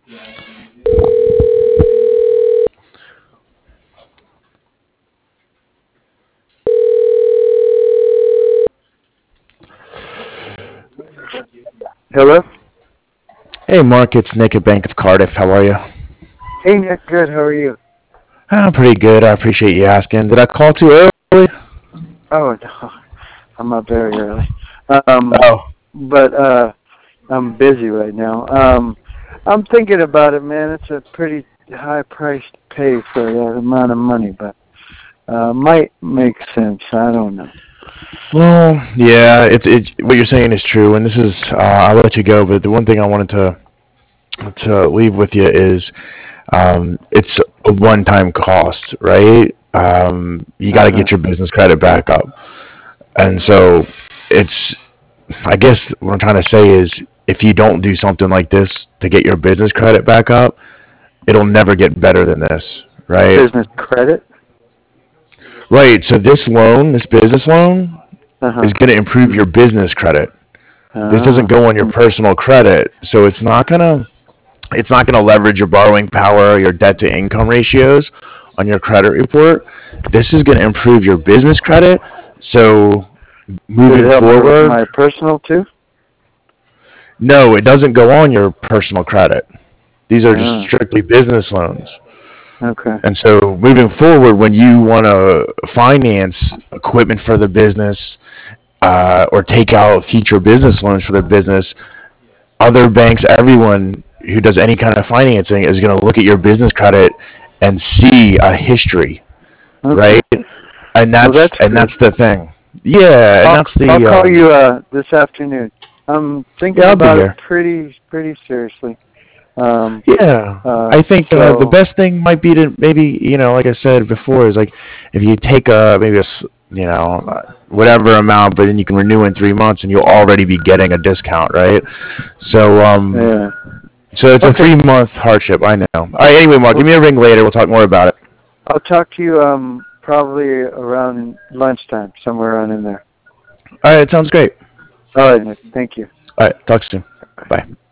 Hello? Hey, Mark, it's Nick at Bank of Cardiff. How are you? Hey, Nick, good. How are you? I'm pretty good. I appreciate you asking. Did I call too early? Oh, no, I'm up very early. Um, Oh, but I'm busy right now. I'm thinking about it, man. It's a pretty high price to pay for that amount of money, but might make sense. I don't know. well, yeah. It's what you're saying is true, and this is. I'll let you go, but the one thing I wanted to leave with you is, it's a one-time cost, right? You got to Uh-huh. get your business credit back up, and so it's. I guess what I'm trying to say is, if you don't do something like this to get your business credit back up, it'll never get better than this, right? Business credit? Right. So this loan, this business loan, Uh-huh. is going to improve your business credit. This doesn't Ah. go on your personal credit, so it's not gonna leverage your borrowing power, or your debt to income ratios on your credit report. This is going to improve your business credit. So Does it moving help forward, my personal, too? no, it doesn't go on your personal credit. These are just Ah, strictly business loans. okay. And so moving forward, when you want to finance equipment for the business, or take out future business loans for the business, other banks, everyone who does any kind of financing is going to look at your business credit and see a history, Okay. right? And Well, that's that's and good. that's the thing. Yeah, and that's I'll the call you this afternoon. I'm yeah. thinking I'll be about it here. pretty seriously. Um, Yeah, I think the so best thing might be to maybe, like I said before, is like, if you take maybe whatever amount, but then you can renew in 3 months, and you'll already be getting a discount, right? So yeah. it's a Okay. 3 month hardship. I know. All I'll, right. Anyway, Mark, give well, me a ring later. We'll talk more about it. I'll talk to you probably around lunchtime, somewhere around in there. All right. Sounds great. All right, Nick. Thank you. All right. Talk soon. Bye.